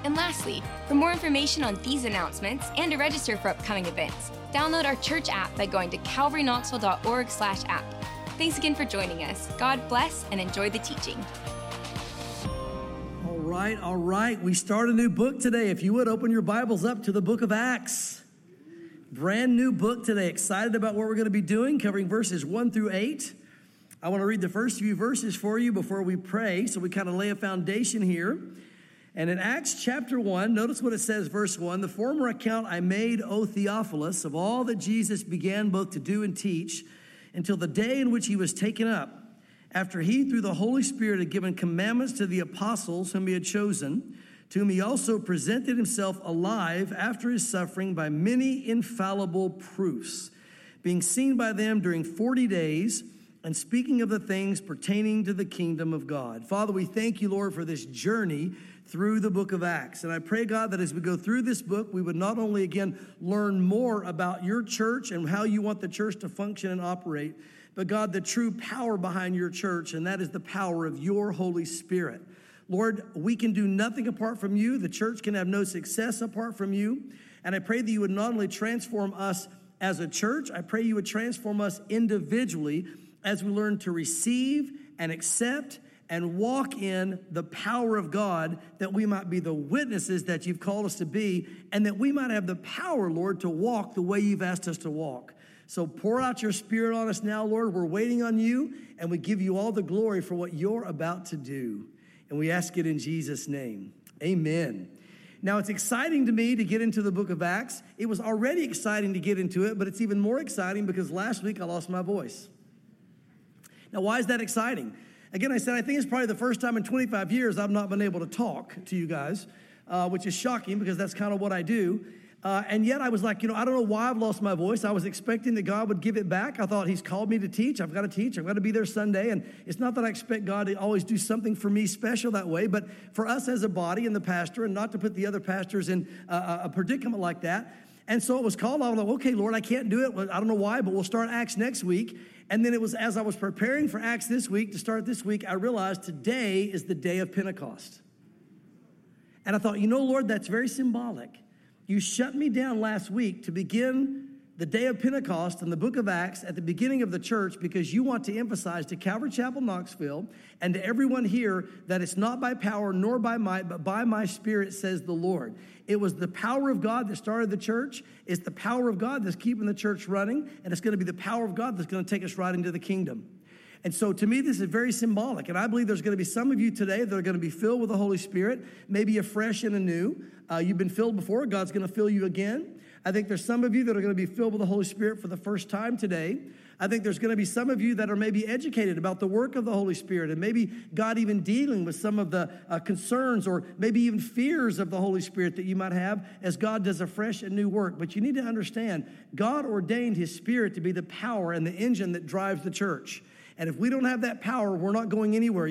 And lastly, for more information on these announcements and to register for upcoming events, download our church app by going to calvaryknoxville.org/app. Thanks again for joining us. God bless and enjoy the teaching. All right. We start a new book today. If you would, open your Bibles up to the book of Acts. Brand new book today. Excited about what we're going to be doing, covering verses 1 through 8. I want to read the first few verses for you before we pray, so we kind of lay a foundation here. And in Acts chapter 1, notice what it says, verse 1, "The former account I made, O Theophilus, of all that Jesus began both to do and teach, until the day in which he was taken up, after he, through the Holy Spirit, had given commandments to the apostles whom he had chosen, to whom he also presented himself alive after his suffering by many infallible proofs, being seen by them during 40 days, and speaking of the things pertaining to the kingdom of God." Father, we thank you, Lord, for this journey through the book of Acts. And I pray, God, that as we go through this book, we would not only, again, learn more about your church and how you want the church to function and operate, but, God, the true power behind your church, and that is the power of your Holy Spirit. Lord, we can do nothing apart from you. The church can have no success apart from you. And I pray that you would not only transform us as a church, I pray you would transform us individually as we learn to receive and accept and walk in the power of God, that we might be the witnesses that you've called us to be, and that we might have the power, Lord, to walk the way you've asked us to walk. So pour out your Spirit on us now, Lord. We're waiting on you, and we give you all the glory for what you're about to do. And we ask it in Jesus' name. Amen. Now, it's exciting to me to get into the book of Acts. It was already exciting to get into it, but it's even more exciting because last week I lost my voice. Now, why is that exciting? Again, I said, I think it's probably the first time in 25 years I've not been able to talk to you guys, which is shocking because that's kind of what I do. And yet I was like, I don't know why I've lost my voice. I was expecting that God would give it back. I thought he's called me to teach. I've got to teach. I've got to be there Sunday. And it's not that I expect God to always do something for me special that way, but for us as a body and the pastor, and not to put the other pastors in a predicament like that. And so it was called. I was like, okay, Lord, I can't do it. I don't know why, but we'll start Acts next week. And then it was as I was preparing for Acts this week, to start this week, I realized today is the day of Pentecost. And I thought, Lord, that's very symbolic. You shut me down last week to begin the day of Pentecost in the book of Acts at the beginning of the church because you want to emphasize to Calvary Chapel, Knoxville, and to everyone here that it's not by power nor by might, but by my Spirit, says the Lord. It was the power of God that started the church. It's the power of God that's keeping the church running, and it's going to be the power of God that's going to take us right into the kingdom. And so to me, this is very symbolic. And I believe there's going to be some of you today that are going to be filled with the Holy Spirit, maybe afresh and anew. You've been filled before. God's going to fill you again. I think there's some of you that are going to be filled with the Holy Spirit for the first time today. I think there's going to be some of you that are maybe educated about the work of the Holy Spirit, and maybe God even dealing with some of the concerns or maybe even fears of the Holy Spirit that you might have as God does a fresh and new work. But you need to understand, God ordained his Spirit to be the power and the engine that drives the church. And if we don't have that power, we're not going anywhere.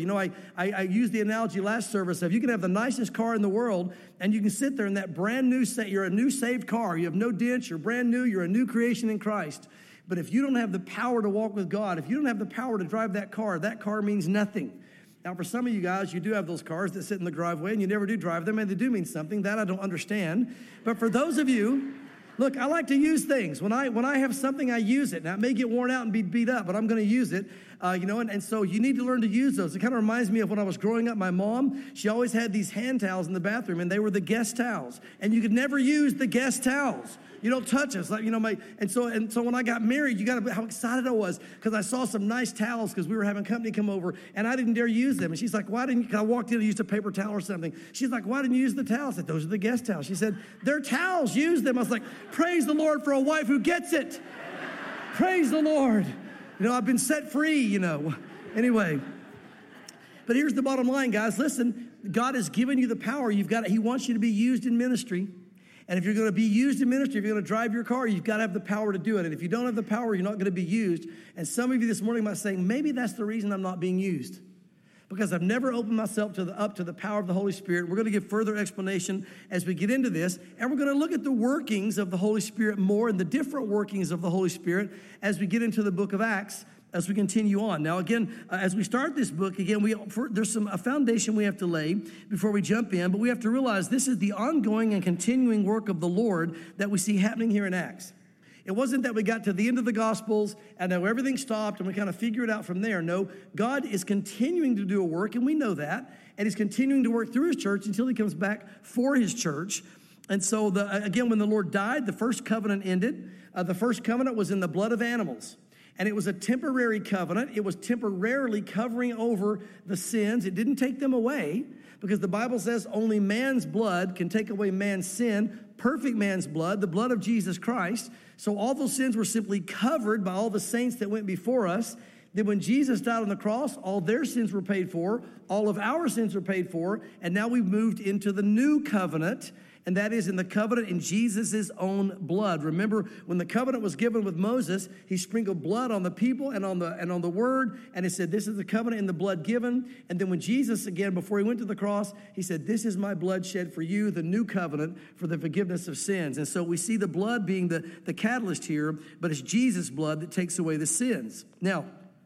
I used the analogy last service of you can have the nicest car in the world, and you can sit there in that brand new, you're a new saved car. You have no dents, you're brand new, you're a new creation in Christ. But if you don't have the power to walk with God, if you don't have the power to drive that car means nothing. Now, for some of you guys, you do have those cars that sit in the driveway, and you never do drive them, and they do mean something. That I don't understand. But for those of you, look, I like to use things. When I have something, I use it. Now, it may get worn out and be beat up, but I'm going to use it. And so you need to learn to use those. It kind of reminds me of when I was growing up. My mom, she always had these hand towels in the bathroom, and they were the guest towels. And you could never use the guest towels. You don't touch us. And so when I got married, you got to how excited I was because I saw some nice towels because we were having company come over, and I didn't dare use them. And she's like, why didn't you? I walked in and used a paper towel or something. She's like, why didn't you use the towels? I said, those are the guest towels. She said, they're towels. Use them. I was like, praise the Lord for a wife who gets it. Praise the Lord. I've been set free, Anyway. But here's the bottom line, guys. Listen, God has given you the power. He wants you to be used in ministry. And if you're going to be used in ministry, if you're going to drive your car, you've got to have the power to do it. And if you don't have the power, you're not going to be used. And some of you this morning might be saying, maybe that's the reason I'm not being used. Because I've never opened myself up to the power of the Holy Spirit. We're going to give further explanation as we get into this. And we're going to look at the workings of the Holy Spirit more and the different workings of the Holy Spirit as we get into the book of Acts. as we continue on. Now, again, as we start this book, again, there's a foundation we have to lay before we jump in, but we have to realize this is the ongoing and continuing work of the Lord that we see happening here in Acts. It wasn't that we got to the end of the Gospels and now everything stopped and we kind of figure it out from there. No, God is continuing to do a work, and we know that, and he's continuing to work through his church until he comes back for his church. And so, again, when the Lord died, the first covenant ended. The first covenant was in the blood of animals. And it was a temporary covenant. It was temporarily covering over the sins. It didn't take them away, because the Bible says only man's blood can take away man's sin, perfect man's blood, the blood of Jesus Christ. So all those sins were simply covered by all the saints that went before us. Then when Jesus died on the cross, all their sins were paid for, all of our sins were paid for, and now we've moved into the new covenant. And that is in the covenant in Jesus' own blood. Remember, when the covenant was given with Moses, he sprinkled blood on the people and on the word, and he said, this is the covenant in the blood given. And then when Jesus, again, before he went to the cross, he said, this is my blood shed for you, the new covenant for the forgiveness of sins. And so we see the blood being the catalyst here, but it's Jesus' blood that takes away the sins. Now,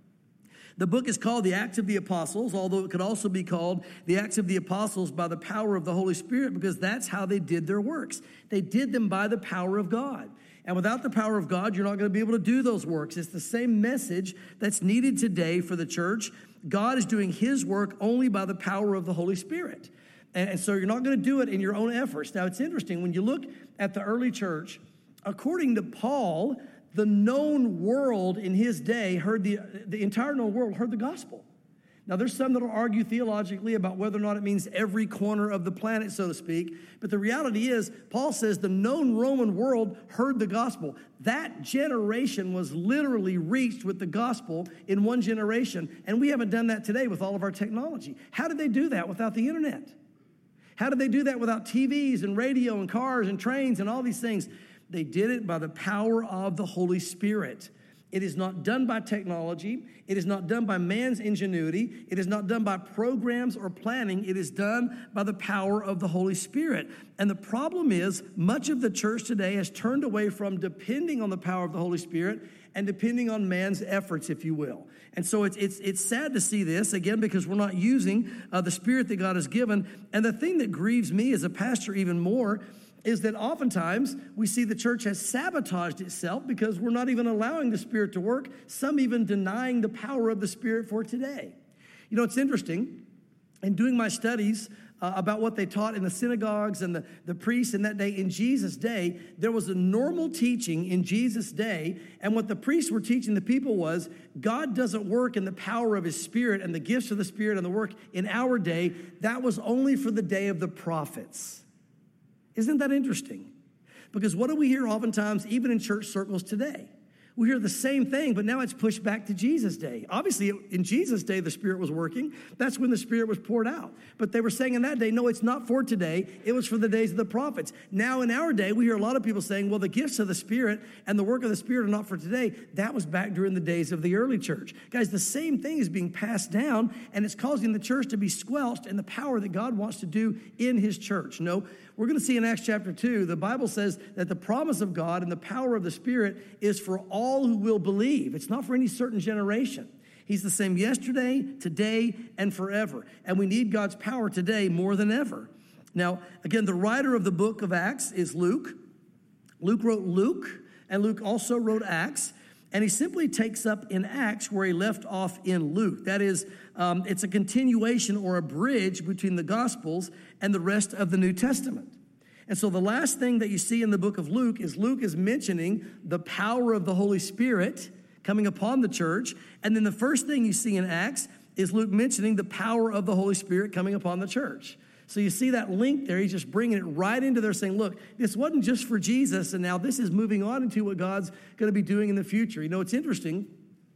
the book is called the Acts of the Apostles, although it could also be called the Acts of the Apostles by the power of the Holy Spirit, because that's how they did their works. They did them by the power of God. And without the power of God, you're not going to be able to do those works. It's the same message that's needed today for the church. God is doing his work only by the power of the Holy Spirit. And so you're not going to do it in your own efforts. Now, it's interesting. When you look at the early church, according to Paul, the known world in his day the entire known world heard the gospel. Now, there's some that will argue theologically about whether or not it means every corner of the planet, so to speak. But the reality is, Paul says the known Roman world heard the gospel. That generation was literally reached with the gospel in one generation. And we haven't done that today with all of our technology. How did they do that without the internet? How did they do that without TVs and radio and cars and trains and all these things? They did it by the power of the Holy Spirit. It is not done by technology. It is not done by man's ingenuity. It is not done by programs or planning. It is done by the power of the Holy Spirit. And the problem is, much of the church today has turned away from depending on the power of the Holy Spirit and depending on man's efforts, if you will. And so it's sad to see this, again, because we're not using the Spirit that God has given. And the thing that grieves me as a pastor even more is that oftentimes we see the church has sabotaged itself because we're not even allowing the Spirit to work, some even denying the power of the Spirit for today. You know, it's interesting. In doing my studies about what they taught in the synagogues and the priests in that day, in Jesus' day, there was a normal teaching in Jesus' day, and what the priests were teaching the people was God doesn't work in the power of his Spirit and the gifts of the Spirit and the work in our day. That was only for the day of the prophets. Isn't that interesting? Because what do we hear oftentimes, even in church circles today? We hear the same thing, but now it's pushed back to Jesus' day. Obviously, in Jesus' day, the Spirit was working. That's when the Spirit was poured out. But they were saying in that day, no, it's not for today. It was for the days of the prophets. Now, in our day, we hear a lot of people saying, well, the gifts of the Spirit and the work of the Spirit are not for today. That was back during the days of the early church. Guys, the same thing is being passed down, and it's causing the church to be squelched in the power that God wants to do in his church. No, we're going to see in Acts chapter 2, the Bible says that the promise of God and the power of the Spirit is for all who will believe. It's not for any certain generation. He's the same yesterday, today, and forever. And we need God's power today more than ever. Now, again, the writer of the book of Acts is Luke. Luke wrote Luke, and Luke also wrote Acts. And he simply takes up in Acts where he left off in Luke. That is, it's a continuation or a bridge between the Gospels and the rest of the New Testament. And so the last thing that you see in the book of Luke is mentioning the power of the Holy Spirit coming upon the church. And then the first thing you see in Acts is Luke mentioning the power of the Holy Spirit coming upon the church. So you see that link there. He's just bringing it right into there saying, look, this wasn't just for Jesus, and now this is moving on into what God's going to be doing in the future. You know, it's interesting.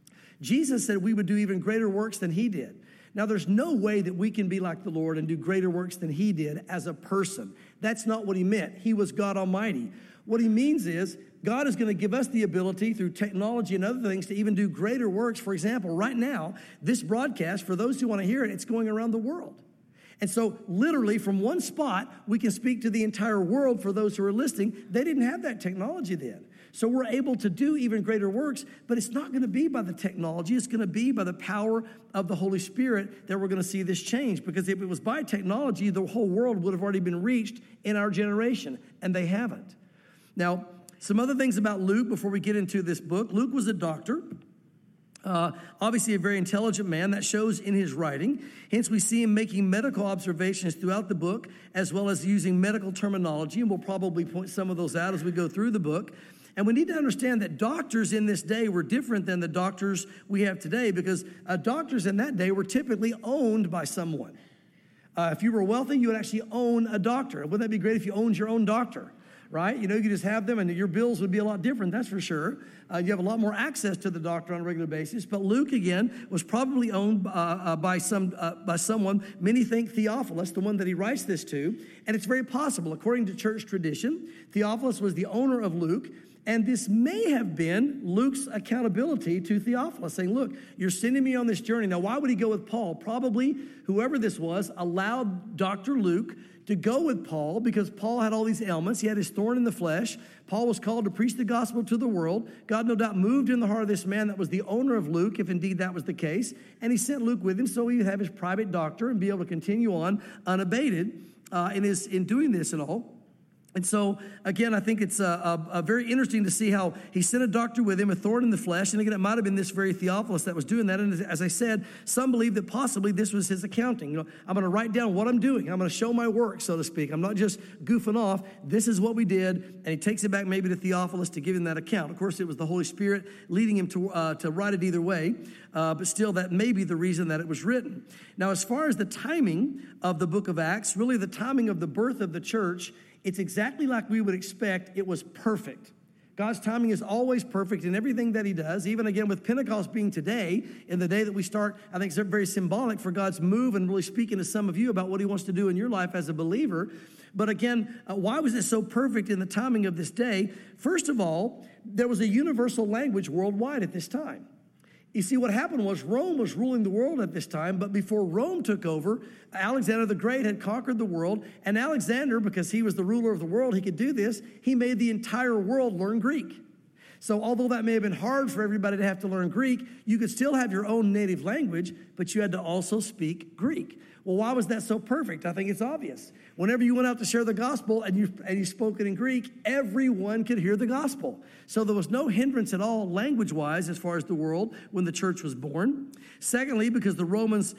Jesus said we would do even greater works than he did. Now, there's no way that we can be like the Lord and do greater works than he did as a person. That's not what he meant. He was God Almighty. What he means is God is going to give us the ability through technology and other things to even do greater works. For example, right now, this broadcast, for those who want to hear it, it's going around the world. And so literally from one spot, we can speak to the entire world for those who are listening. They didn't have that technology then. So we're able to do even greater works, but it's not going to be by the technology. It's going to be by the power of the Holy Spirit that we're going to see this change. Because if it was by technology, the whole world would have already been reached in our generation, and they haven't. Now, some other things about Luke before we get into this book. Luke was a doctor. Obviously a very intelligent man. That shows in his writing. Hence, we see him making medical observations throughout the book, as well as using medical terminology, and we'll probably point some of those out as we go through the book. And we need to understand that doctors in this day were different than the doctors we have today, because doctors in that day were typically owned by someone. If you were wealthy, you would actually own a doctor. Wouldn't that be great if you owned your own doctor? Right? You know, you could just have them and your bills would be a lot different, that's for sure. You have a lot more access to the doctor on a regular basis. But Luke, again, was probably owned by someone. Many think Theophilus, the one that he writes this to. And it's very possible, according to church tradition, Theophilus was the owner of Luke. And this may have been Luke's accountability to Theophilus, saying, look, you're sending me on this journey. Now, why would he go with Paul? Probably whoever this was allowed Dr. Luke to go with Paul because Paul had all these ailments. He had his thorn in the flesh. Paul was called to preach the gospel to the world. God no doubt moved in the heart of this man that was the owner of Luke, if indeed that was the case. And he sent Luke with him so he would have his private doctor and be able to continue on unabated in doing this and all. And so, again, I think it's very interesting to see how he sent a doctor with him, a thorn in the flesh. And again, it might have been this very Theophilus that was doing that. And as I said, some believe that possibly this was his accounting. You know, I'm going to write down what I'm doing. I'm going to show my work, so to speak. I'm not just goofing off. This is what we did. And he takes it back maybe to Theophilus to give him that account. Of course, it was the Holy Spirit leading him to write it either way. But still, that may be the reason that it was written. Now, as far as the timing of the book of Acts, really the timing of the birth of the church, it's exactly like we would expect. It was perfect. God's timing is always perfect in everything that he does. Even again with Pentecost being today, in the day that we start, I think it's very symbolic for God's move and really speaking to some of you about what he wants to do in your life as a believer. But again, why was it so perfect in the timing of this day? First of all, there was a universal language worldwide at this time. You see, what happened was Rome was ruling the world at this time, but before Rome took over, Alexander the Great had conquered the world, and Alexander, because he was the ruler of the world, he could do this, he made the entire world learn Greek. So although that may have been hard for everybody to have to learn Greek, you could still have your own native language, but you had to also speak Greek. Well, why was that so perfect? I think it's obvious. Whenever you went out to share the gospel and you spoke it in Greek, everyone could hear the gospel. So there was no hindrance at all language-wise as far as the world when the church was born. Secondly, because the Romans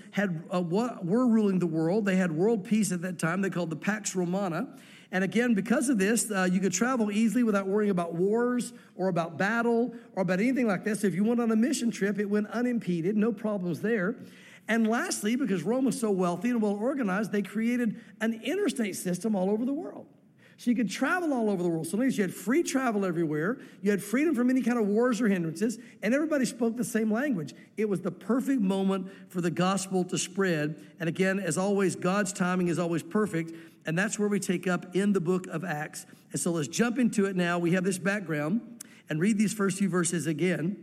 were ruling the world, they had world peace at that time. They called the Pax Romana. And again, because of this, you could travel easily without worrying about wars or about battle or about anything like this. So if you went on a mission trip, it went unimpeded, no problems there. And lastly, because Rome was so wealthy and well organized, they created an interstate system all over the world. So you could travel all over the world. So long as you had free travel everywhere, you had freedom from any kind of wars or hindrances, and everybody spoke the same language. It was the perfect moment for the gospel to spread. And again, as always, God's timing is always perfect, and that's where we take up in the book of Acts. And so let's jump into it now. We have this background, and read these first few verses again.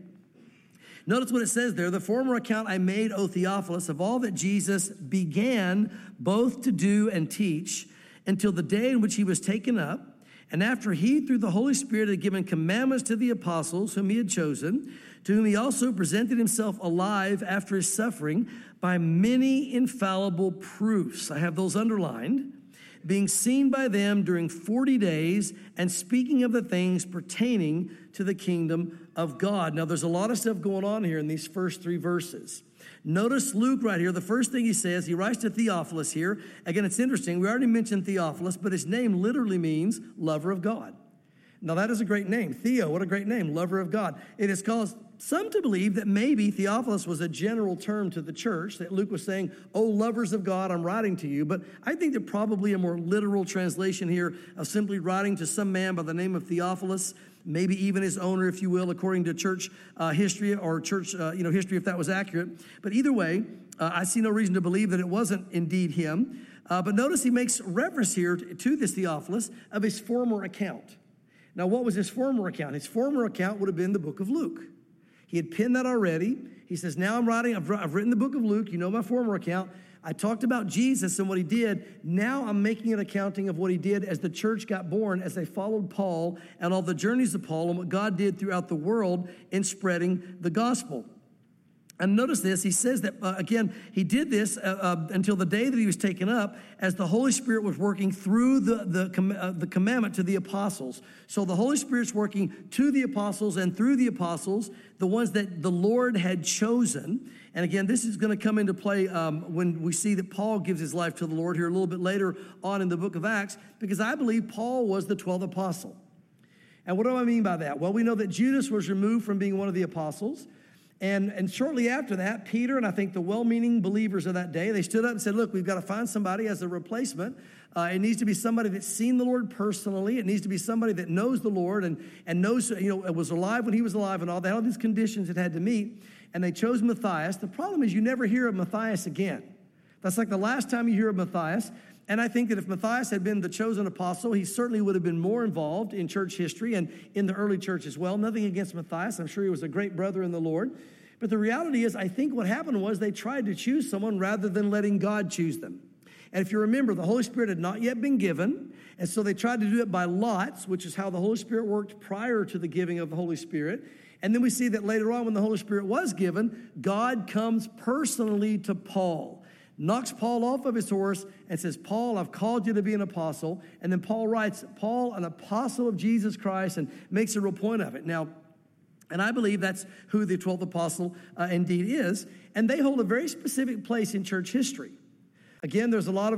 Notice what it says there. The former account I made, O Theophilus, of all that Jesus began both to do and teach until the day in which he was taken up, and after he, through the Holy Spirit, had given commandments to the apostles whom he had chosen, to whom he also presented himself alive after his suffering by many infallible proofs. I have those underlined. Being seen by them during 40 days and speaking of the things pertaining to the kingdom of God. Now, there's a lot of stuff going on here in these first three verses. Notice Luke right here. The first thing he says, he writes to Theophilus here. Again, it's interesting. We already mentioned Theophilus, but his name literally means lover of God. Now, that is a great name. Theo, what a great name, lover of God. It has caused some to believe that maybe Theophilus was a general term to the church, that Luke was saying, oh, lovers of God, I'm writing to you. But I think that probably a more literal translation here of simply writing to some man by the name of Theophilus, maybe even his owner, if you will, according to church history or church history, if that was accurate. But either way, I see no reason to believe that it wasn't indeed him. But notice he makes reference here to this Theophilus of his former account. Now, what was his former account? His former account would have been the book of Luke. He had penned that already. He says, now I'm writing, I've written the book of Luke. You know my former account. I talked about Jesus and what he did. Now I'm making an accounting of what he did as the church got born, as they followed Paul and all the journeys of Paul and what God did throughout the world in spreading the gospel. And notice this, he says that, again, he did this until the day that he was taken up, as the Holy Spirit was working through the commandment to the apostles. So the Holy Spirit's working to the apostles and through the apostles, the ones that the Lord had chosen. And again, this is going to come into play when we see that Paul gives his life to the Lord here a little bit later on in the book of Acts, because I believe Paul was the 12th apostle. And what do I mean by that? Well, we know that Judas was removed from being one of the apostles. And shortly after that, Peter and I think the well-meaning believers of that day, they stood up and said, look, we've got to find somebody as a replacement. It needs to be somebody that's seen the Lord personally. It needs to be somebody that knows the Lord and knows, was alive when he was alive and all that, all these conditions it had to meet. And they chose Matthias. The problem is you never hear of Matthias again. That's like the last time you hear of Matthias. And I think that if Matthias had been the chosen apostle, he certainly would have been more involved in church history and in the early church as well. Nothing against Matthias. I'm sure he was a great brother in the Lord. But the reality is, I think what happened was they tried to choose someone rather than letting God choose them. And if you remember, the Holy Spirit had not yet been given. And so they tried to do it by lots, which is how the Holy Spirit worked prior to the giving of the Holy Spirit. And then we see that later on when the Holy Spirit was given, God comes personally to Paul, knocks Paul off of his horse and says, Paul, I've called you to be an apostle. And then Paul writes, Paul, an apostle of Jesus Christ, and makes a real point of it. Now, and I believe that's who the 12th apostle indeed is. And they hold a very specific place in church history. Again, there's a lot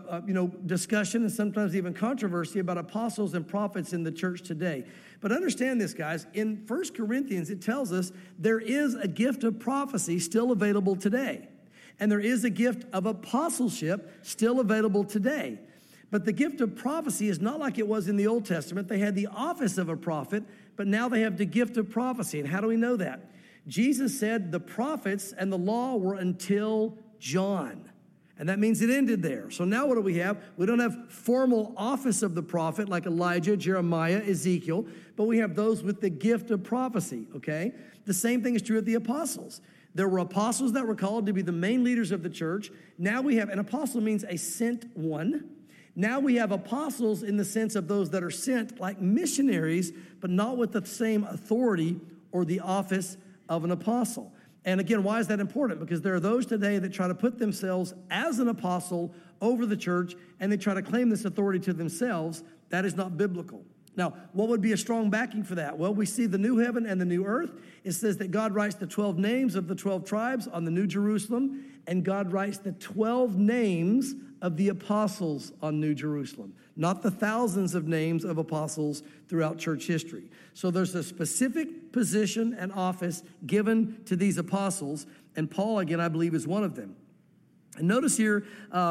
of discussion and sometimes even controversy about apostles and prophets in the church today. But understand this, guys. In 1 Corinthians, it tells us there is a gift of prophecy still available today. And there is a gift of apostleship still available today. But the gift of prophecy is not like it was in the Old Testament. They had the office of a prophet, but now they have the gift of prophecy. And how do we know that? Jesus said the prophets and the law were until John. And that means it ended there. So now what do we have? We don't have formal office of the prophet like Elijah, Jeremiah, Ezekiel, but we have those with the gift of prophecy, okay? The same thing is true of the apostles. There were apostles that were called to be the main leaders of the church. Now we have, an apostle means a sent one. Now we have apostles in the sense of those that are sent like missionaries, but not with the same authority or the office of an apostle. And again, why is that important? Because there are those today that try to put themselves as an apostle over the church, and they try to claim this authority to themselves. That is not biblical. Now, what would be a strong backing for that? Well, we see the new heaven and the new earth. It says that God writes the 12 names of the 12 tribes on the New Jerusalem, and God writes the 12 names of the apostles on New Jerusalem, not the thousands of names of apostles throughout church history. So there's a specific position and office given to these apostles, and Paul, again, I believe, is one of them. And notice here,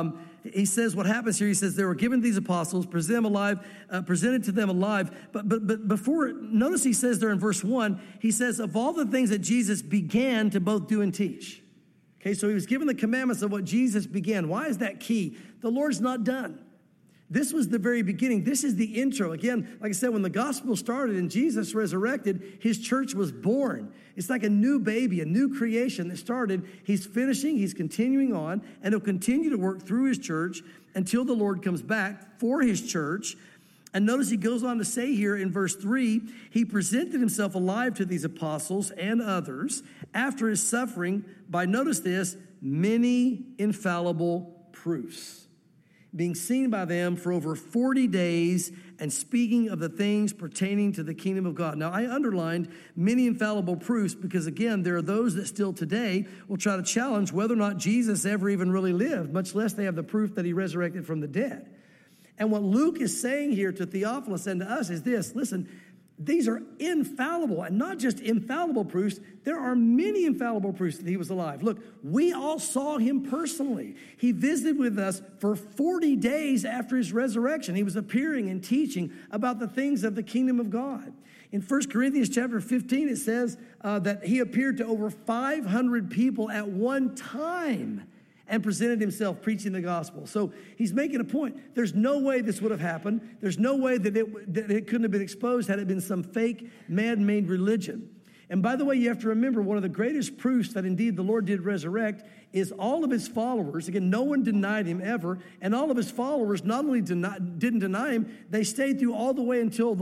he says what happens here. He says they were given to these apostles, presented to them alive. But before, notice he says there in verse 1, he says, of all the things that Jesus began to both do and teach. Okay, so he was given the commandments of what Jesus began. Why is that key? The Lord's not done. This was the very beginning. This is the intro. Again, like I said, when the gospel started and Jesus resurrected, his church was born. It's like a new baby, a new creation that started. He's finishing, he's continuing on, and he'll continue to work through his church until the Lord comes back for his church. And notice he goes on to say here in verse 3, he presented himself alive to these apostles and others after his suffering by, notice this, many infallible proofs, being seen by them for over 40 days and speaking of the things pertaining to the kingdom of God. Now, I underlined many infallible proofs because, again, there are those that still today will try to challenge whether or not Jesus ever even really lived, much less they have the proof that he resurrected from the dead. And what Luke is saying here to Theophilus and to us is this: listen, these are infallible, and not just infallible proofs. There are many infallible proofs that he was alive. Look, we all saw him personally. He visited with us for 40 days after his resurrection. He was appearing and teaching about the things of the kingdom of God. In 1 Corinthians chapter 15, it says that he appeared to over 500 people at one time and presented himself preaching the gospel. So he's making a point. There's no way this would have happened. There's no way that it couldn't have been exposed had it been some fake man-made religion. And by the way, you have to remember, one of the greatest proofs that indeed the Lord did resurrect is all of his followers. Again, no one denied him ever. And all of his followers not only didn't deny him, they stayed through all the way until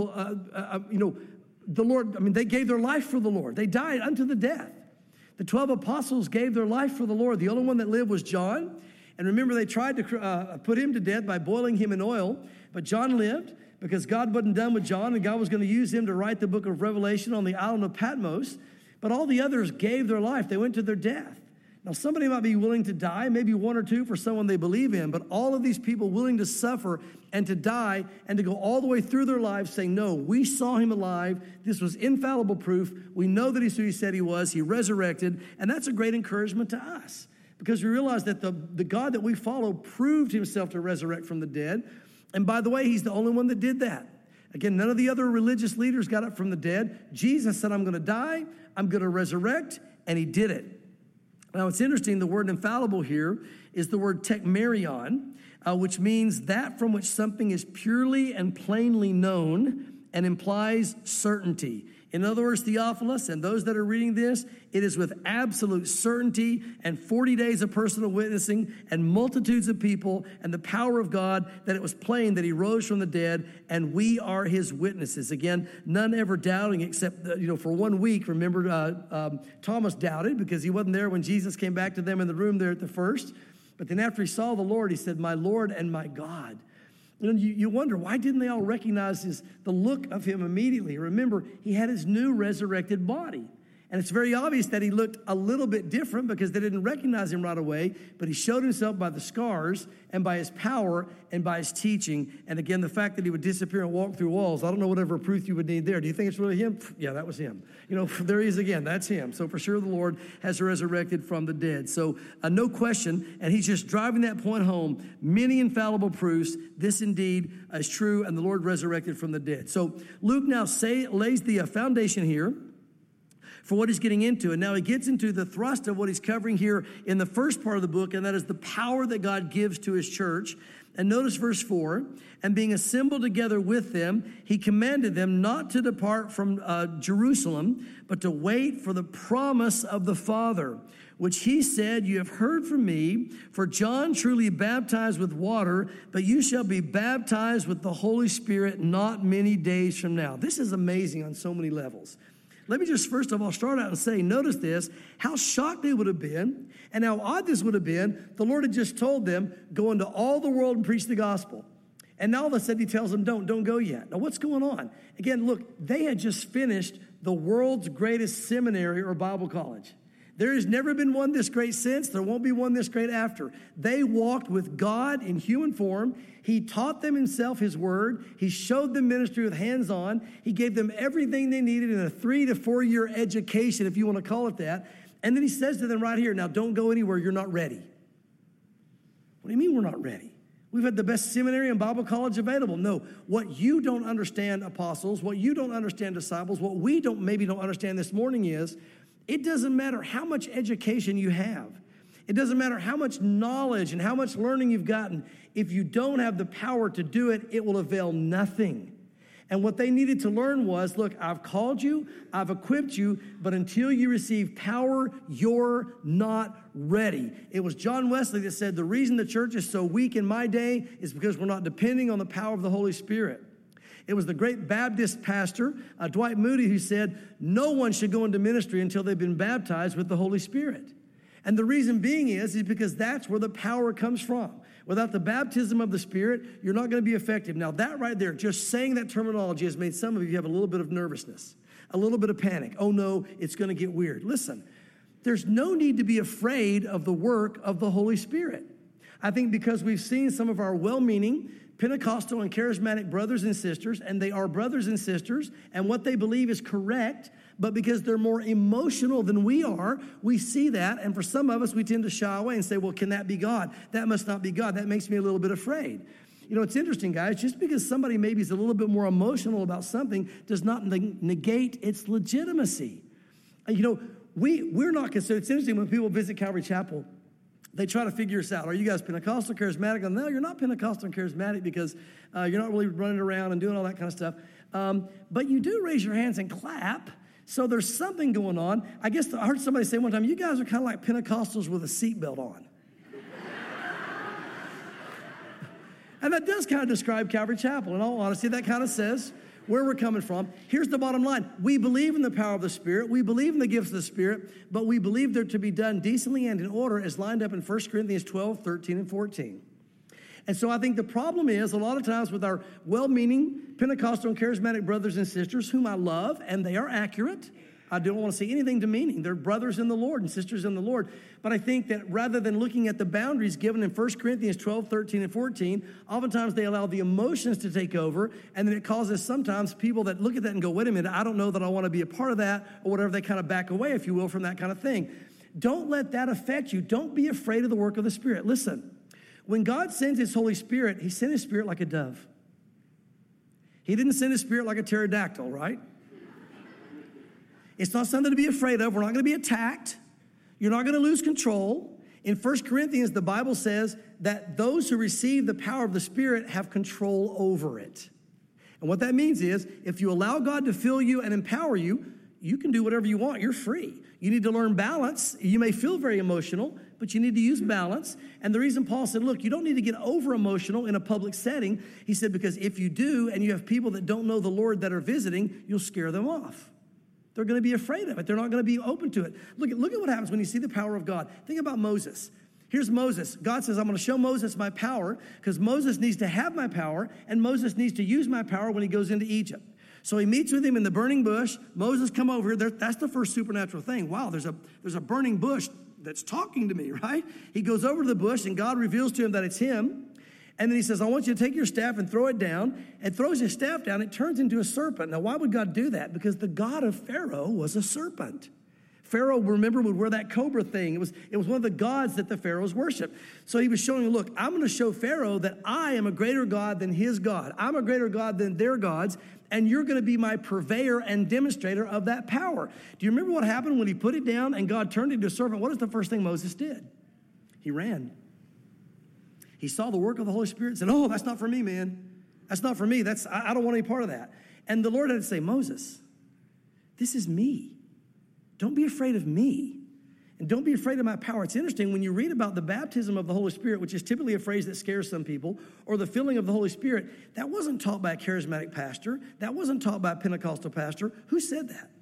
the Lord, they gave their life for the Lord. They died unto the death. The 12 apostles gave their life for the Lord. The only one that lived was John. And remember, they tried to put him to death by boiling him in oil. But John lived because God wasn't done with John, and God was going to use him to write the book of Revelation on the island of Patmos. But all the others gave their life. They went to their death. Now, somebody might be willing to die, maybe one or two for someone they believe in, but all of these people willing to suffer and to die and to go all the way through their lives saying, no, we saw him alive. This was infallible proof. We know that he's who he said he was. He resurrected, and that's a great encouragement to us because we realize that the God that we follow proved himself to resurrect from the dead. And by the way, he's the only one that did that. Again, none of the other religious leaders got up from the dead. Jesus said, I'm going to die, I'm going to resurrect, and he did it. Now, it's interesting, the word infallible here is the word tekmerion, which means that from which something is purely and plainly known and implies certainty. In other words, Theophilus and those that are reading this, it is with absolute certainty and 40 days of personal witnessing and multitudes of people and the power of God that it was plain that he rose from the dead, and we are his witnesses. Again, none ever doubting except, for 1 week, remember Thomas doubted because he wasn't there when Jesus came back to them in the room there at the first. But then after he saw the Lord, he said, my Lord and my God. You wonder, why didn't they all recognize the look of him immediately? Remember, he had his new resurrected body. And it's very obvious that he looked a little bit different because they didn't recognize him right away, but he showed himself by the scars and by his power and by his teaching. And again, the fact that he would disappear and walk through walls, I don't know whatever proof you would need there. Do you think it's really him? Yeah, that was him. There he is again. That's him. So for sure the Lord has resurrected from the dead. So no question, and he's just driving that point home. Many infallible proofs. This indeed is true, and the Lord resurrected from the dead. So Luke now lays the foundation here for what he's getting into. And now he gets into the thrust of what he's covering here in the first part of the book, and that is the power that God gives to his church. And notice verse 4, and being assembled together with them, he commanded them not to depart from Jerusalem, but to wait for the promise of the Father, which he said, you have heard from me, for John truly baptized with water, but you shall be baptized with the Holy Spirit not many days from now. This is amazing on so many levels. Let me just first of all start out and say, notice this, how shocked they would have been and how odd this would have been. The Lord had just told them, go into all the world and preach the gospel. And now all of a sudden he tells them, don't go yet. Now what's going on? Again, look, they had just finished the world's greatest seminary or Bible college. There has never been one this great since. There won't be one this great after. They walked with God in human form. He taught them himself his word. He showed them ministry with hands-on. He gave them everything they needed in a 3 to 4 year education, if you want to call it that. And then he says to them right here, now don't go anywhere. You're not ready. What do you mean we're not ready? We've had the best seminary and Bible college available. No, what you don't understand, apostles, what you don't understand, disciples, what we maybe don't understand this morning is, it doesn't matter how much education you have. It doesn't matter how much knowledge and how much learning you've gotten. If you don't have the power to do it, it will avail nothing. And what they needed to learn was, look, I've called you, I've equipped you, but until you receive power, you're not ready. It was John Wesley that said, the reason the church is so weak in my day is because we're not depending on the power of the Holy Spirit. It was the great Baptist pastor, Dwight Moody, who said, no one should go into ministry until they've been baptized with the Holy Spirit. And the reason being is because that's where the power comes from. Without the baptism of the Spirit, you're not going to be effective. Now, that right there, just saying that terminology has made some of you have a little bit of nervousness, a little bit of panic. Oh, no, it's going to get weird. Listen, there's no need to be afraid of the work of the Holy Spirit. I think because we've seen some of our well-meaning Pentecostal and charismatic brothers and sisters, and they are brothers and sisters, and what they believe is correct, but because they're more emotional than we are, we see that, and for some of us, we tend to shy away and say, well, can that be God? That must not be God. That makes me a little bit afraid. It's interesting, guys, just because somebody maybe is a little bit more emotional about something does not negate its legitimacy. We're not considered, it's interesting when people visit Calvary Chapel, they try to figure us out. Are you guys Pentecostal, charismatic? No, you're not Pentecostal and charismatic because you're not really running around and doing all that kind of stuff. But you do raise your hands and clap. So there's something going on. I guess I heard somebody say one time, you guys are kind of like Pentecostals with a seatbelt on. And that does kind of describe Calvary Chapel. In all honesty, that kind of says where we're coming from. Here's the bottom line. We believe in the power of the Spirit. We believe in the gifts of the Spirit, but we believe they're to be done decently and in order as lined up in 1 Corinthians 12, 13, and 14. And so I think the problem is a lot of times with our well-meaning Pentecostal and charismatic brothers and sisters, whom I love, and they are accurate. I don't want to say anything demeaning. They're brothers in the Lord and sisters in the Lord. But I think that rather than looking at the boundaries given in 1 Corinthians 12, 13, and 14, oftentimes they allow the emotions to take over, and then it causes sometimes people that look at that and go, wait a minute, I don't know that I want to be a part of that, or whatever, they kind of back away, if you will, from that kind of thing. Don't let that affect you. Don't be afraid of the work of the Spirit. Listen, when God sends his Holy Spirit, he sent his Spirit like a dove. He didn't send his Spirit like a pterodactyl, right? It's not something to be afraid of. We're not going to be attacked. You're not going to lose control. In 1 Corinthians, the Bible says that those who receive the power of the Spirit have control over it. And what that means is if you allow God to fill you and empower you, you can do whatever you want. You're free. You need to learn balance. You may feel very emotional, but you need to use balance. And the reason Paul said, look, you don't need to get over emotional in a public setting. He said, because if you do, and you have people that don't know the Lord that are visiting, you'll scare them off. They're going to be afraid of it. They're not going to be open to it. Look at what happens when you see the power of God. Think about Moses. Here's Moses. God says, I'm going to show Moses my power because Moses needs to have my power and Moses needs to use my power when he goes into Egypt. So he meets with him in the burning bush. Moses, come over here. That's the first supernatural thing. Wow, there's a burning bush that's talking to me, right? He goes over to the bush and God reveals to him that it's him. And then he says, I want you to take your staff and throw it down, and throws his staff down. It turns into a serpent. Now, why would God do that? Because the God of Pharaoh was a serpent. Pharaoh, remember, would wear that cobra thing. It was one of the gods that the Pharaohs worship. So he was showing, look, I'm going to show Pharaoh that I am a greater God than his God. I'm a greater God than their gods, and you're going to be my purveyor and demonstrator of that power. Do you remember what happened when he put it down and God turned it into a serpent? What is the first thing Moses did? He ran. He saw the work of the Holy Spirit and said, oh, that's not for me, man. That's not for me. I don't want any part of that. And the Lord had to say, Moses, this is me. Don't be afraid of me. And don't be afraid of my power. It's interesting when you read about the baptism of the Holy Spirit, which is typically a phrase that scares some people, or the filling of the Holy Spirit, that wasn't taught by a charismatic pastor. That wasn't taught by a Pentecostal pastor. Who said that?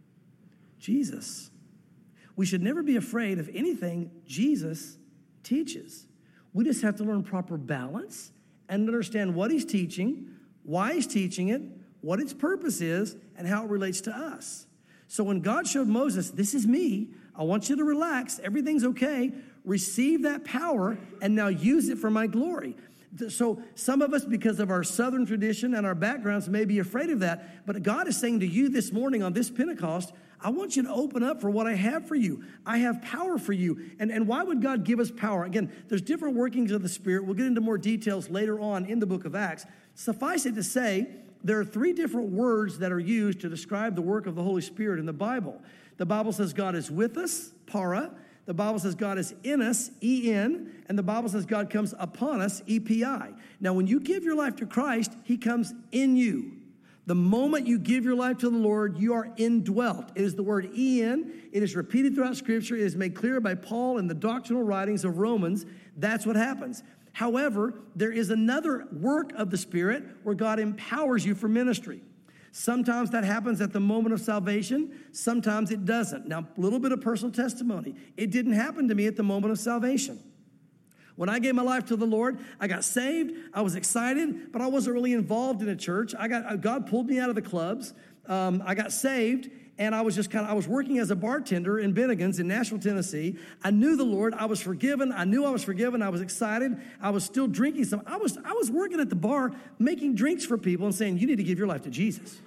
Jesus. We should never be afraid of anything Jesus teaches. We just have to learn proper balance and understand what he's teaching, why he's teaching it, what its purpose is, and how it relates to us. So when God showed Moses, this is me, I want you to relax, everything's okay, receive that power, and now use it for my glory. So some of us, because of our Southern tradition and our backgrounds, may be afraid of that, but God is saying to you this morning on this Pentecost, I want you to open up for what I have for you. I have power for you. And why would God give us power? Again, there's different workings of the Spirit. We'll get into more details later on in the book of Acts. Suffice it to say, there are 3 different words that are used to describe the work of the Holy Spirit in the Bible. The Bible says God is with us, para. The Bible says God is in us, E-N. And the Bible says God comes upon us, E-P-I. Now, when you give your life to Christ, he comes in you. The moment you give your life to the Lord, you are indwelt. It is the word E-N. It is repeated throughout Scripture. It is made clear by Paul in the doctrinal writings of Romans. That's what happens. However, there is another work of the Spirit where God empowers you for ministry. Sometimes that happens at the moment of salvation. Sometimes it doesn't. Now, a little bit of personal testimony. It didn't happen to me at the moment of salvation. When I gave my life to the Lord, I got saved. I was excited, but I wasn't really involved in a church. God pulled me out of the clubs. I got saved, and I was working as a bartender in Bennigan's in Nashville, Tennessee. I knew the Lord. I was forgiven. I knew I was forgiven. I was excited. I was still drinking some. I was working at the bar making drinks for people and saying, you need to give your life to Jesus.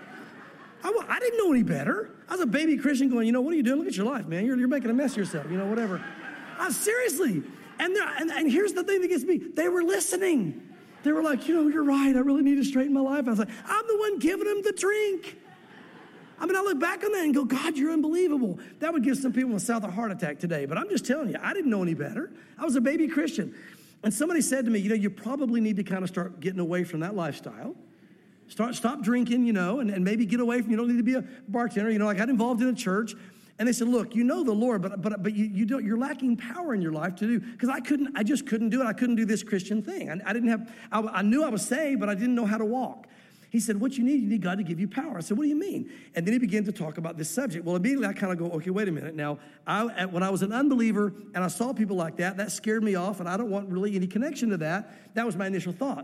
I didn't know any better. I was a baby Christian going, what are you doing? Look at your life, man. You're making a mess of yourself, whatever. Seriously. And here's the thing that gets me. They were listening. They were like, you're right. I really need to straighten my life. I was like, I'm the one giving them the drink. I look back on that and go, God, you're unbelievable. That would give some people in the South a heart attack today. But I'm just telling you, I didn't know any better. I was a baby Christian. And somebody said to me, you probably need to kind of start getting away from that lifestyle. Stop drinking, and maybe get away from, you don't need to be a bartender. I got involved in a church. And they said, look, you know the Lord, but you're lacking power in your life to do, because I just couldn't do it. I couldn't do this Christian thing. I knew I was saved, but I didn't know how to walk. He said, what you need God to give you power. I said, what do you mean? And then he began to talk about this subject. Well, immediately I kind of go, okay, wait a minute. Now, when I was an unbeliever and I saw people like that scared me off, and I don't want really any connection to that. That was my initial thought.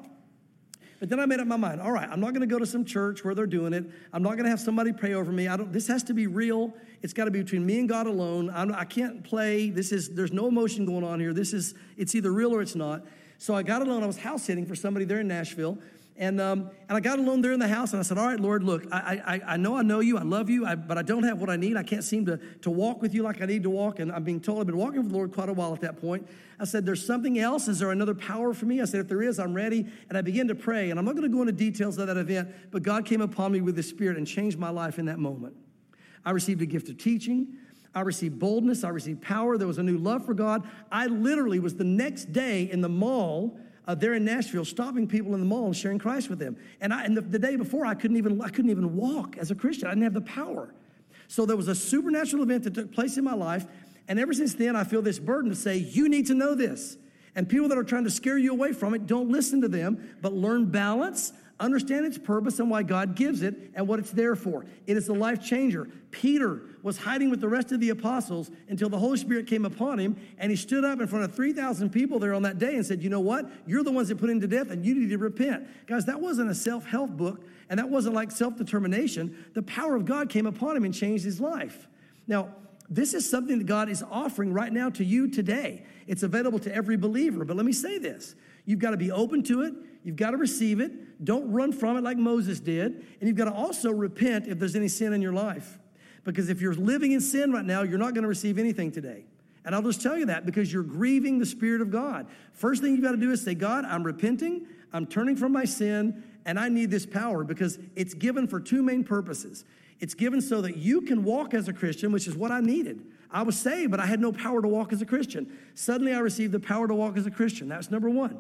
But then I made up my mind. All right, I'm not going to go to some church where they're doing it. I'm not going to have somebody pray over me. This has to be real. It's got to be between me and God alone. I can't play. There's no emotion going on here. It's either real or it's not. So I got alone. I was house sitting for somebody there in Nashville. And I got alone there in the house, and I said, all right, Lord, look, I know you, I love you, but I don't have what I need. I can't seem to walk with you like I need to walk, and I'm being told I've been walking with the Lord quite a while at that point. I said, there's something else. Is there another power for me? I said, if there is, I'm ready. And I began to pray, and I'm not going to go into details of that event, but God came upon me with His Spirit and changed my life in that moment. I received a gift of teaching. I received boldness. I received power. There was a new love for God. I literally was the next day in the mall there in Nashville, stopping people in the mall and sharing Christ with them. And the day before, I couldn't even walk as a Christian. I didn't have the power. So there was a supernatural event that took place in my life, and ever since then, I feel this burden to say, you need to know this. And people that are trying to scare you away from it, don't listen to them, but learn balance, understand its purpose and why God gives it and what it's there for. It is a life changer. Peter was hiding with the rest of the apostles until the Holy Spirit came upon him, and he stood up in front of 3,000 people there on that day and said, you know what? You're the ones that put him to death, and you need to repent. Guys, that wasn't a self-help book, and that wasn't like self-determination. The power of God came upon him and changed his life. Now, this is something that God is offering right now to you today. It's available to every believer, but let me say this. You've got to be open to it. You've got to receive it. Don't run from it like Moses did. And you've got to also repent if there's any sin in your life. Because if you're living in sin right now, you're not going to receive anything today. And I'll just tell you that because you're grieving the Spirit of God. First thing you've got to do is say, God, I'm repenting, I'm turning from my sin, and I need this power, because it's given for two main purposes. It's given so that you can walk as a Christian, which is what I needed. I was saved, but I had no power to walk as a Christian. Suddenly I received the power to walk as a Christian. That's number one.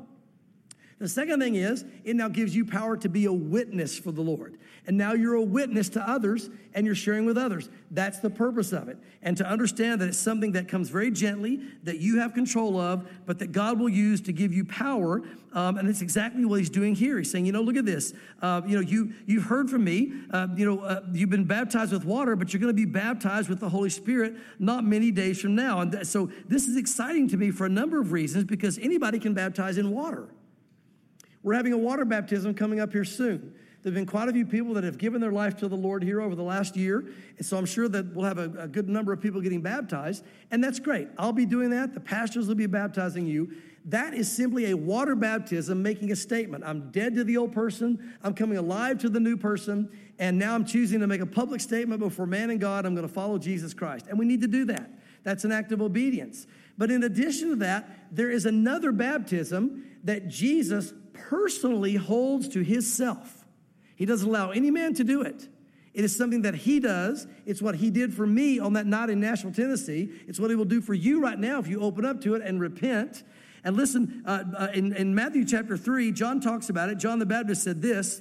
The second thing is, it now gives you power to be a witness for the Lord. And now you're a witness to others, and you're sharing with others. That's the purpose of it. And to understand that it's something that comes very gently, that you have control of, but that God will use to give you power. And it's exactly what He's doing here. He's saying, look at this. You've heard from me. You've been baptized with water, but you're going to be baptized with the Holy Spirit not many days from now. And so this is exciting to me for a number of reasons, because anybody can baptize in water. We're having a water baptism coming up here soon. There have been quite a few people that have given their life to the Lord here over the last year. And so I'm sure that we'll have a good number of people getting baptized. And that's great. I'll be doing that. The pastors will be baptizing you. That is simply a water baptism making a statement. I'm dead to the old person. I'm coming alive to the new person. And now I'm choosing to make a public statement before man and God. I'm going to follow Jesus Christ. And we need to do that. That's an act of obedience. But in addition to that, there is another baptism that Jesus personally holds to Himself. He doesn't allow any man to do it. It is something that He does. It's what He did for me on that night in Nashville, Tennessee. It's what He will do for you right now if you open up to it and repent. And listen, in Matthew chapter 3, John talks about it. John the Baptist said this,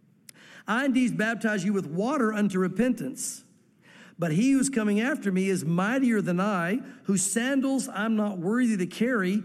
I indeed baptize you with water unto repentance. But He who's coming after me is mightier than I, whose sandals I'm not worthy to carry.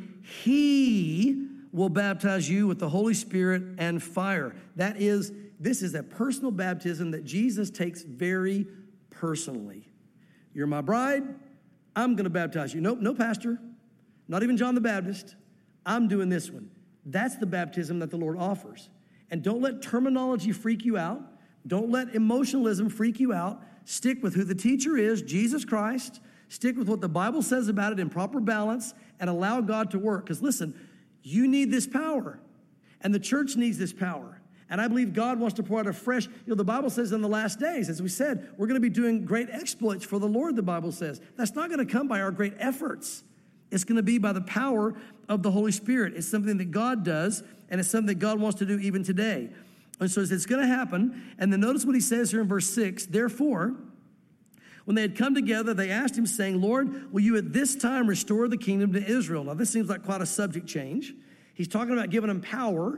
He will baptize you with the Holy Spirit and fire. This is a personal baptism that Jesus takes very personally. You're my bride. I'm going to baptize you. Nope, no pastor. Not even John the Baptist. I'm doing this one. That's the baptism that the Lord offers. And don't let terminology freak you out. Don't let emotionalism freak you out. Stick with who the teacher is, Jesus Christ. Stick with what the Bible says about it in proper balance, and allow God to work. Because listen, you need this power, and the church needs this power. And I believe God wants to pour out a fresh, the Bible says in the last days, as we said, we're going to be doing great exploits for the Lord, the Bible says. That's not going to come by our great efforts. It's going to be by the power of the Holy Spirit. It's something that God does, and it's something that God wants to do even today. And so it's going to happen. And then notice what He says here in verse 6. Therefore, when they had come together, they asked Him, saying, Lord, will you at this time restore the kingdom to Israel? Now, this seems like quite a subject change. He's talking about giving them power.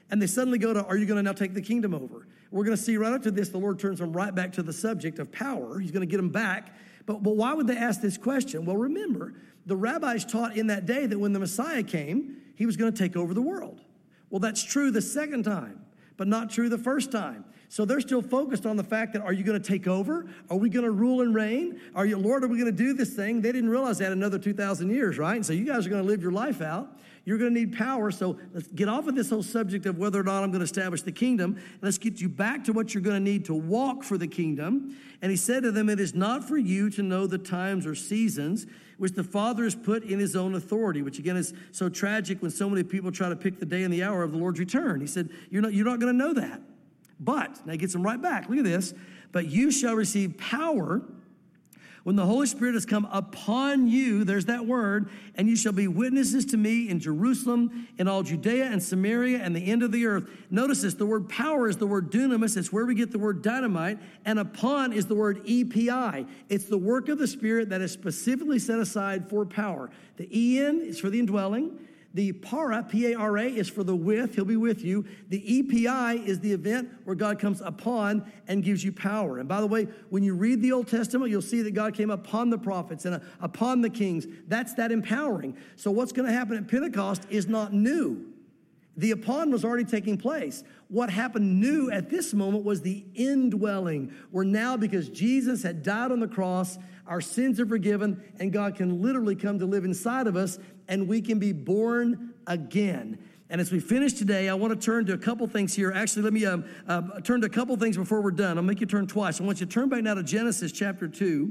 And they suddenly go to, are you going to now take the kingdom over? We're going to see right after this, the Lord turns them right back to the subject of power. He's going to get them back. But why would they ask this question? Well, remember, the rabbis taught in that day that when the Messiah came, he was going to take over the world. Well, that's true the second time, but not true the first time. So they're still focused on the fact that, are you going to take over? Are we going to rule and reign? Lord, are we going to do this thing? They didn't realize that another 2,000 years, right? And so you guys are going to live your life out. You're going to need power. So let's get off of this whole subject of whether or not I'm going to establish the kingdom. Let's get you back to what you're going to need to walk for the kingdom. And he said to them, it is not for you to know the times or seasons which the Father has put in his own authority, which again is so tragic when so many people try to pick the day and the hour of the Lord's return. He said, you're not going to know that. But, now he gets them right back. Look at this. But you shall receive power when the Holy Spirit has come upon you, there's that word, and you shall be witnesses to me in Jerusalem, in all Judea and Samaria, and the end of the earth. Notice this, the word power is the word dunamis. It's where we get the word dynamite, and upon is the word EPI. It's the work of the Spirit that is specifically set aside for power. The EN is for the indwelling. The para, P-A-R-A, is for the with. He'll be with you. The EPI is the event where God comes upon and gives you power. And by the way, when you read the Old Testament, you'll see that God came upon the prophets and upon the kings. That's that empowering. So what's going to happen at Pentecost is not new. The upon was already taking place. What happened new at this moment was the indwelling, where now, because Jesus had died on the cross, our sins are forgiven, and God can literally come to live inside of us, and we can be born again. And as we finish today, I want to turn to a couple things here. Actually, let me turn to a couple things before we're done. I'll make you turn twice. I want you to turn back now to Genesis chapter 2.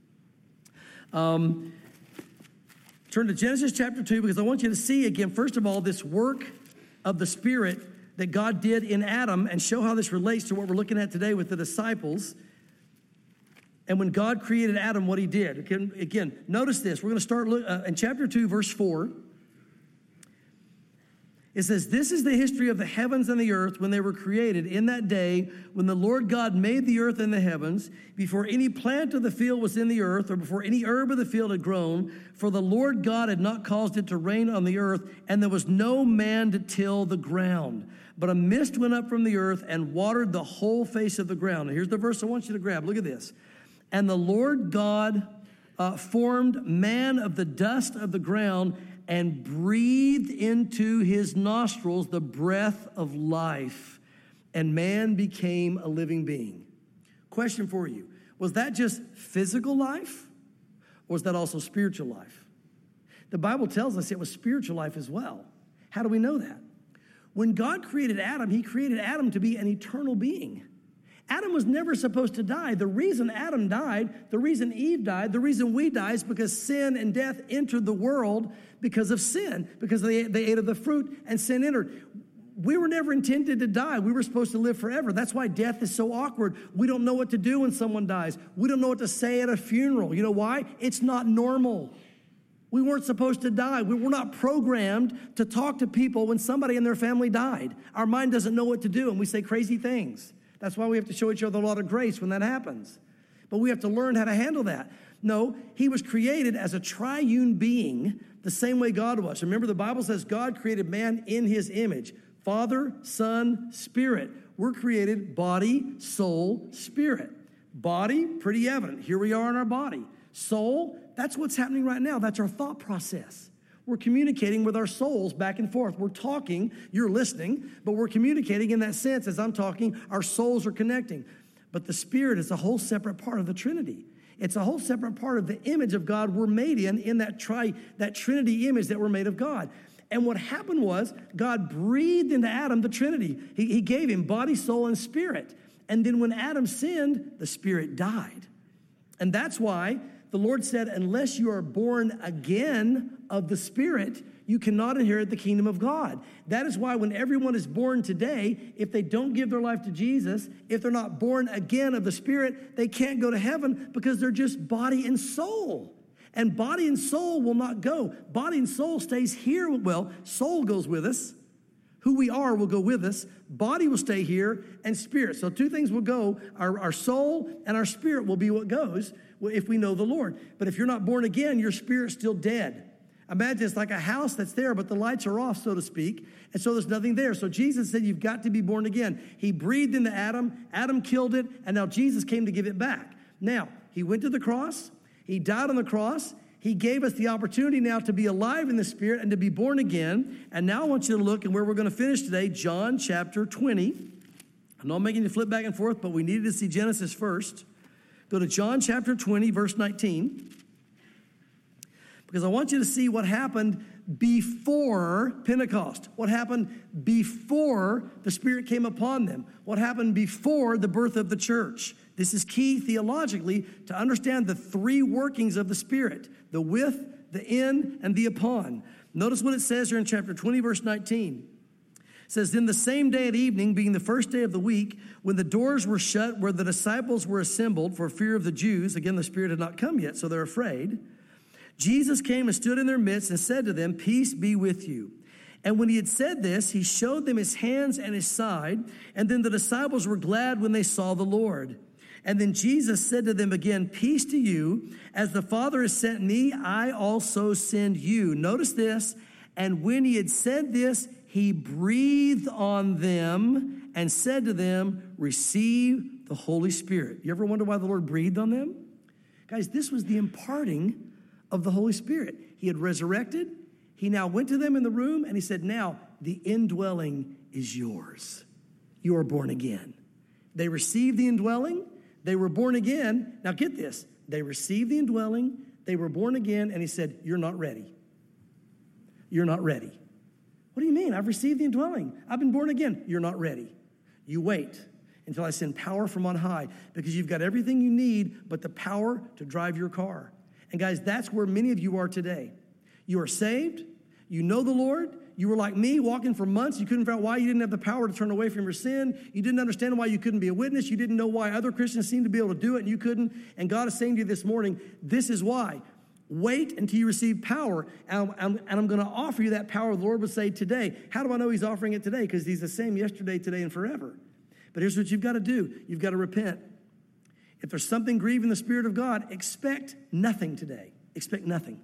Turn to Genesis chapter 2, because I want you to see again, first of all, this work of the Spirit that God did in Adam, and show how this relates to what we're looking at today with the disciples. And when God created Adam, what he did. Again, notice this. We're going to start in chapter 2, verse 4. It says, this is the history of the heavens and the earth when they were created in that day when the Lord God made the earth and the heavens, before any plant of the field was in the earth, or before any herb of the field had grown, for the Lord God had not caused it to rain on the earth, and there was no man to till the ground. But a mist went up from the earth and watered the whole face of the ground. And here's the verse I want you to grab. Look at this. And the Lord God formed man of the dust of the ground and breathed into his nostrils the breath of life, and man became a living being. Question for you. Was that just physical life, or was that also spiritual life? The Bible tells us it was spiritual life as well. How do we know that? When God created Adam, he created Adam to be an eternal being. Adam was never supposed to die. The reason Adam died, the reason Eve died, the reason we die is because sin and death entered the world because of sin, because they ate of the fruit and sin entered. We were never intended to die. We were supposed to live forever. That's why death is so awkward. We don't know what to do when someone dies. We don't know what to say at a funeral. You know why? It's not normal. We weren't supposed to die. We were not programmed to talk to people when somebody in their family died. Our mind doesn't know what to do, and we say crazy things. That's why we have to show each other a lot of grace when that happens. But we have to learn how to handle that. No, he was created as a triune being, the same way God was. Remember, the Bible says God created man in his image. Father, Son, Spirit. We're created body, soul, spirit. Body, pretty evident. Here we are in our body. Soul, that's what's happening right now. That's our thought process. We're communicating with our souls back and forth. We're talking, you're listening, but we're communicating in that sense. As I'm talking, our souls are connecting. But the Spirit is a whole separate part of the Trinity. It's a whole separate part of the image of God we're made in that Trinity image that we're made of God. And what happened was God breathed into Adam the Trinity. He gave him body, soul, and spirit. And then when Adam sinned, the spirit died. And that's why the Lord said, unless you are born again of the Spirit, you cannot inherit the kingdom of God. That is why when everyone is born today, if they don't give their life to Jesus, if they're not born again of the Spirit, they can't go to heaven because they're just body and soul. And body and soul will not go. Body and soul stays here. Well, soul goes with us. Who we are will go with us. Body will stay here, and spirit. So two things will go. Our soul and our spirit will be what goes if we know the Lord. But if you're not born again, your spirit's still dead. Imagine it's like a house that's there, but the lights are off, so to speak, and so there's nothing there. So Jesus said, you've got to be born again. He breathed into Adam. Adam killed it, and now Jesus came to give it back. Now, he went to the cross. He died on the cross. He gave us the opportunity now to be alive in the Spirit and to be born again. And now I want you to look, and where we're going to finish today, John chapter 20. I know I'm making you flip back and forth, but we needed to see Genesis first. Go to John chapter 20, verse 19. Because I want you to see what happened before Pentecost. What happened before the Spirit came upon them. What happened before the birth of the church. This is key theologically to understand the three workings of the Spirit. The with, the in, and the upon. Notice what it says here in chapter 20, verse 19. It says, then the same day at evening, being the first day of the week, when the doors were shut, where the disciples were assembled for fear of the Jews, again, the Spirit had not come yet, so they're afraid, Jesus came and stood in their midst and said to them, peace be with you. And when he had said this, he showed them his hands and his side, and then the disciples were glad when they saw the Lord. And then Jesus said to them again, peace to you, as the Father has sent me, I also send you. Notice this, and when he had said this, he breathed on them and said to them, receive the Holy Spirit. You ever wonder why the Lord breathed on them? Guys, this was the imparting of the Holy Spirit. He had resurrected. He now went to them in the room and he said, now the indwelling is yours. You are born again. They received the indwelling. They were born again. Now get this. They received the indwelling. They were born again. And he said, you're not ready. You're not ready. What do you mean? I've received the indwelling. I've been born again. You're not ready. You wait until I send power from on high, because you've got everything you need but the power to drive your car. And guys, that's where many of you are today. You are saved. You know the Lord. You were like me, walking for months. You couldn't figure out why you didn't have the power to turn away from your sin. You didn't understand why you couldn't be a witness. You didn't know why other Christians seemed to be able to do it and you couldn't. And God is saying to you this morning, this is why. Wait until you receive power, and I'm going to offer you that power. The Lord would say today. How do I know he's offering it today? Because he's the same yesterday, today, and forever. But here's what you've got to do. You've got to repent. If there's something grieving the Spirit of God, expect nothing today. Expect nothing.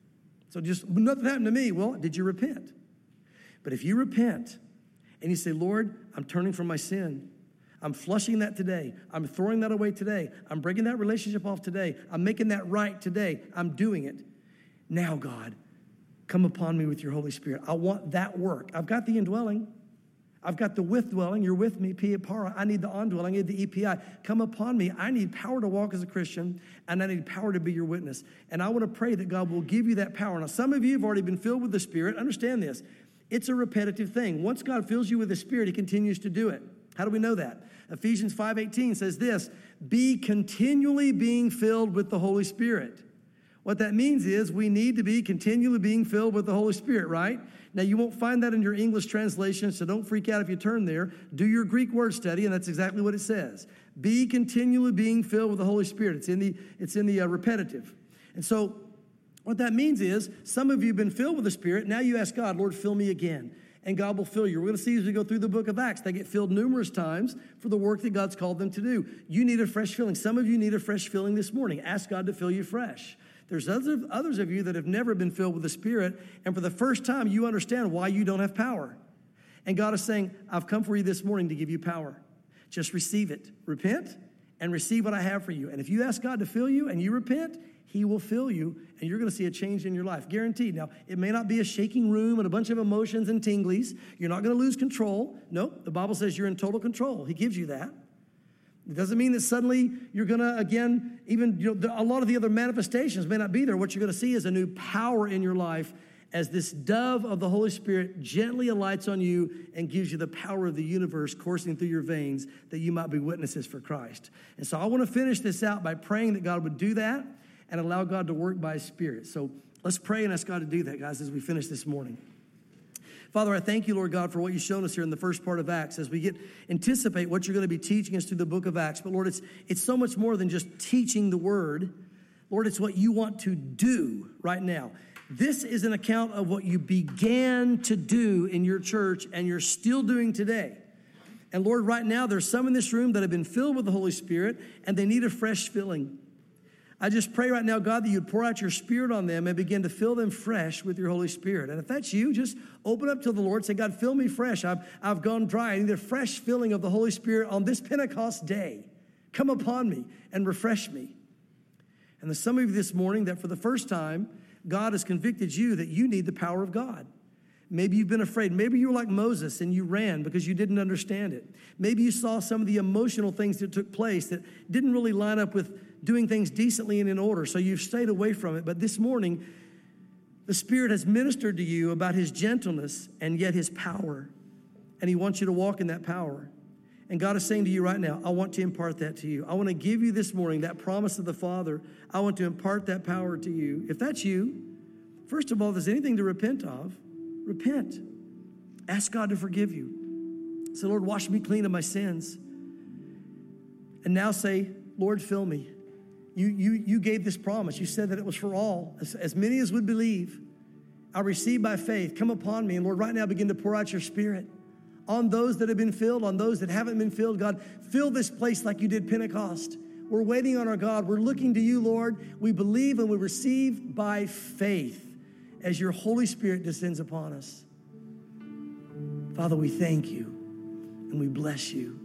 So just, nothing happened to me. Well, did you repent? But if you repent and you say, Lord, I'm turning from my sin. I'm flushing that today. I'm throwing that away today. I'm breaking that relationship off today. I'm making that right today. I'm doing it. Now, God, come upon me with your Holy Spirit. I want that work. I've got the indwelling. I've got the with dwelling. You're with me, pia para. I need the ondwelling. I need the EPI. Come upon me. I need power to walk as a Christian, and I need power to be your witness. And I want to pray that God will give you that power. Now, some of you have already been filled with the Spirit. Understand this. It's a repetitive thing. Once God fills you with the Spirit, he continues to do it. How do we know that? Ephesians 5:18 says this, be continually being filled with the Holy Spirit. What that means is we need to be continually being filled with the Holy Spirit, right? Now, you won't find that in your English translation, so don't freak out if you turn there. Do your Greek word study, and that's exactly what it says. Be continually being filled with the Holy Spirit. It's in the repetitive. And so what that means is some of you have been filled with the Spirit. Now you ask God, Lord, fill me again. And God will fill you. We're going to see as we go through the book of Acts, they get filled numerous times for the work that God's called them to do. You need a fresh filling. Some of you need a fresh filling this morning. Ask God to fill you fresh. There's others of you that have never been filled with the Spirit, and for the first time, you understand why you don't have power. And God is saying, I've come for you this morning to give you power. Just receive it. Repent and receive what I have for you. And if you ask God to fill you and you repent, he will fill you, and you're going to see a change in your life. Guaranteed. Now, it may not be a shaking room and a bunch of emotions and tinglies. You're not going to lose control. No, the Bible says you're in total control. He gives you that. It doesn't mean that suddenly you're going to, again, even a lot of the other manifestations may not be there. What you're going to see is a new power in your life as this dove of the Holy Spirit gently alights on you and gives you the power of the universe coursing through your veins that you might be witnesses for Christ. And so I want to finish this out by praying that God would do that and allow God to work by his Spirit. So let's pray and ask God to do that, guys, as we finish this morning. Father, I thank you, Lord God, for what you've shown us here in the first part of Acts as we anticipate what you're going to be teaching us through the book of Acts. But Lord, it's so much more than just teaching the word. Lord, it's what you want to do right now. This is an account of what you began to do in your church and you're still doing today. And Lord, right now, there's some in this room that have been filled with the Holy Spirit and they need a fresh filling. I just pray right now, God, that you'd pour out your Spirit on them and begin to fill them fresh with your Holy Spirit. And if that's you, just open up to the Lord. Say, God, fill me fresh. I've gone dry. I need a fresh filling of the Holy Spirit on this Pentecost day. Come upon me and refresh me. And there's some of you this morning that for the first time, God has convicted you that you need the power of God. Maybe you've been afraid. Maybe you were like Moses and you ran because you didn't understand it. Maybe you saw some of the emotional things that took place that didn't really line up with doing things decently and in order, so you've stayed away from it. But this morning, the Spirit has ministered to you about his gentleness and yet his power, and he wants you to walk in that power. And God is saying to you right now, I want to impart that to you. I want to give you this morning that promise of the Father. I want to impart that power to you. If that's you, first of all, if there's anything to repent of, repent. Ask God to forgive you. Say, Lord, wash me clean of my sins. And now say, Lord, fill me. You gave this promise. You said that it was for all. As many as would believe, I receive by faith. Come upon me. And Lord, right now begin to pour out your Spirit on those that have been filled, on those that haven't been filled. God, fill this place like you did Pentecost. We're waiting on our God. We're looking to you, Lord. We believe and we receive by faith as your Holy Spirit descends upon us. Father, we thank you and we bless you.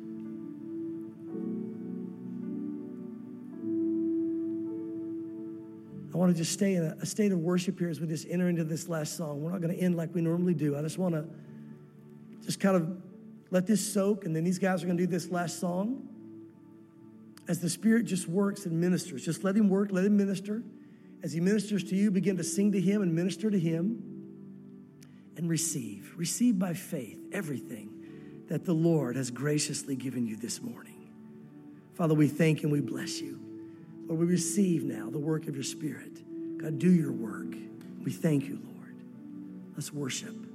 I want to just stay in a state of worship here as we just enter into this last song. We're not going to end like we normally do. I just want to just kind of let this soak, and then these guys are going to do this last song. As the Spirit just works and ministers, just let him work, let him minister. As he ministers to you, begin to sing to him and minister to him and receive. Receive by faith everything that the Lord has graciously given you this morning. Father, we thank and we bless you. Lord, we receive now the work of your Spirit. God, do your work. We thank you, Lord. Let's worship.